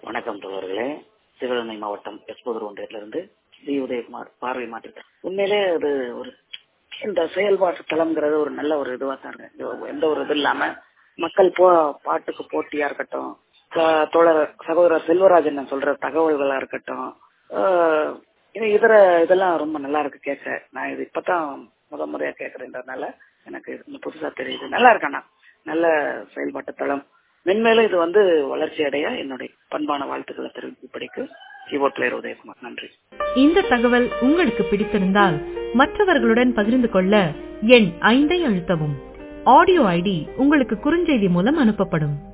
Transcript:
வணக்கம் தோழர்களே. சிவகங்கை மாவட்டம் எஸ்போதூர் ஒன்றியத்திலிருந்து சி உதயகுமார், பார்வை மாற்றிட்டார். உண்மையிலே அது ஒரு இந்த செயல்பாட்டு தளம்ங்கிறது ஒரு நல்ல ஒரு இதுவா தான் இருக்கு. எந்த ஒரு இது இல்லாம மக்கள் பாட்டுக்கு போட்டியா இருக்கட்டும், தோழர் சகோதரர் செல்வராஜன் சொல்ற தகவல்களா இருக்கட்டும், இதர இதெல்லாம் ரொம்ப நல்லா இருக்கு கேட்க. நான் இது இப்பதான் முறையா கேட்கறேன்றதுனால எனக்கு இது புதுசா தெரியுது. நல்லா இருக்கண்ணா, நல்ல செயல்பாட்டு தளம். மென்மேலும் இது வளர்ச்சி அடைய என்னுடைய பண்பான வாழ்த்துக்களை தெரிவிப்படிக்கு கீபோர்ட் பிளேயர் உதயகுமார். நன்றி. இந்த தகவல் உங்களுக்கு பிடித்திருந்தால் மற்றவர்களுடன் பகிர்ந்து கொள்ள எண் 5 அழுத்தவும். ஆடியோ ஐடி உங்களுக்கு குறுஞ்செய்தி மூலம் அனுப்பப்படும்.